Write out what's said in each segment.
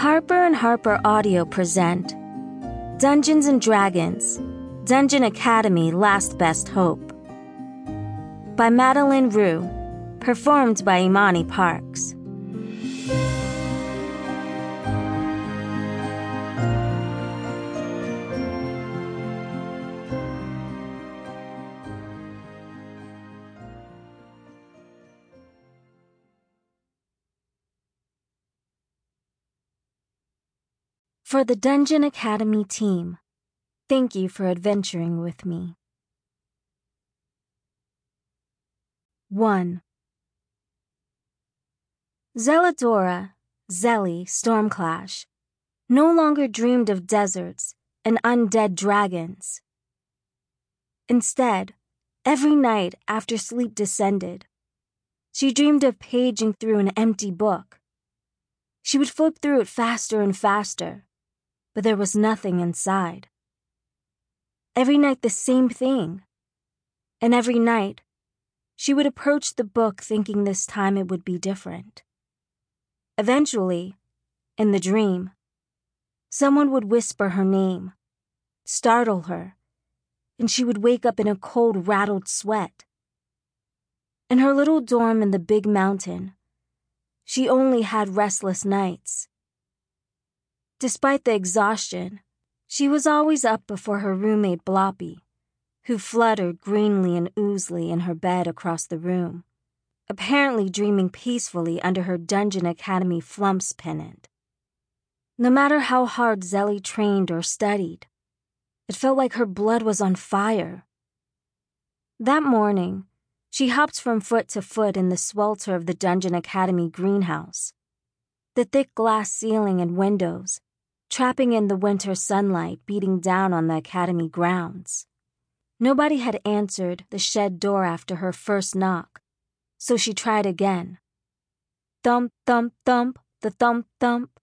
Harper and Harper Audio present Dungeons & Dragons, Dungeon Academy Last Best Hope by Madeline Rue, performed by Imani Parks. For the Dungeon Academy team, thank you for adventuring with me. 1. Zeladora, Zelly Stormclash, no longer dreamed of deserts and undead dragons. Instead, every night after sleep descended, she dreamed of paging through an empty book. She would flip through it faster and faster, but there was nothing inside. Every night the same thing. And every night, she would approach the book thinking this time it would be different. Eventually, in the dream, someone would whisper her name, startle her, and she would wake up in a cold, rattled sweat. In her little dorm in the big mountain, she only had restless nights. Despite the exhaustion, she was always up before her roommate Bloppy, who fluttered greenly and oozily in her bed across the room, apparently dreaming peacefully under her Dungeon Academy flumps pennant. No matter how hard Zelly trained or studied, it felt like her blood was on fire. That morning, she hopped from foot to foot in the swelter of the Dungeon Academy greenhouse. The thick glass ceiling and windows, trapping in the winter sunlight beating down on the academy grounds. Nobody had answered the shed door after her first knock, so she tried again. Thump, thump, thump, the thump, thump.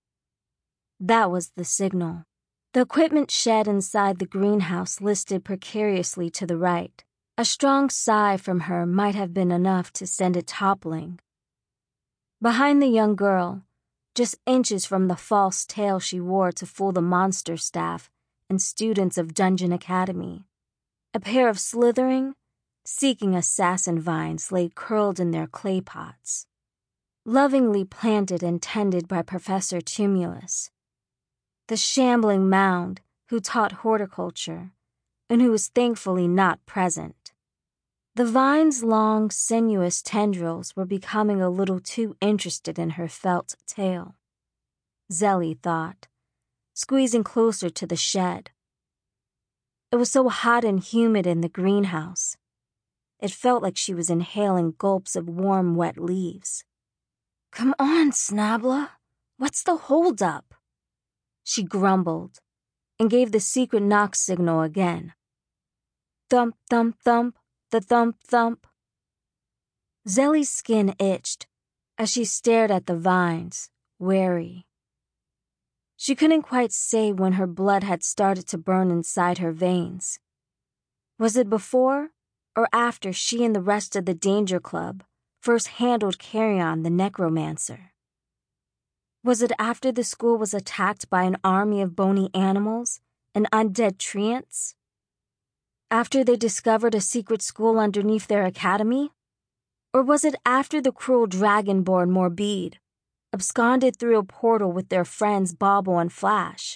That was the signal. The equipment shed inside the greenhouse listed precariously to the right. A strong sigh from her might have been enough to send it toppling. Behind the young girl, just inches from the false tail she wore to fool the monster staff and students of Dungeon Academy, a pair of slithering, seeking assassin vines lay curled in their clay pots, lovingly planted and tended by Professor Tumulus, the shambling mound who taught horticulture and who was thankfully not present. The vine's long, sinuous tendrils were becoming a little too interested in her felt tail, Zelly thought, squeezing closer to the shed. It was so hot and humid in the greenhouse. It felt like she was inhaling gulps of warm, wet leaves. "Come on, Snabla. What's the holdup?" she grumbled, and gave the secret knock signal again. Thump, thump, thump. The thump, thump. Zelly's skin itched as she stared at the vines, wary. She couldn't quite say when her blood had started to burn inside her veins. Was it before or after she and the rest of the Danger Club first handled Carrion the Necromancer? Was it after the school was attacked by an army of bony animals and undead treants? After they discovered a secret school underneath their academy? Or was it after the cruel dragonborn Morbide absconded through a portal with their friends Bauble and Flash?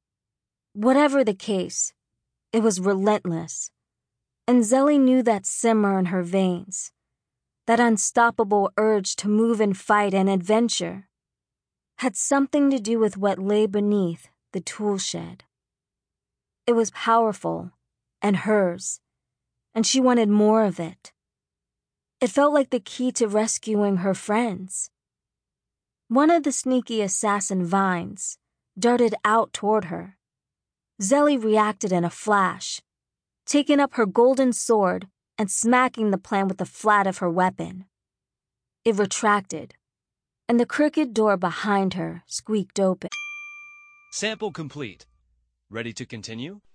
Whatever the case, it was relentless, and Zelly knew that simmer in her veins, that unstoppable urge to move and fight and adventure, had something to do with what lay beneath the tool shed. It was powerful, and hers, and she wanted more of it. It felt like the key to rescuing her friends. One of the sneaky assassin vines darted out toward her. Zelly reacted in a flash, taking up her golden sword and smacking the plant with the flat of her weapon. It retracted, and the crooked door behind her squeaked open. Sample complete. Ready to continue?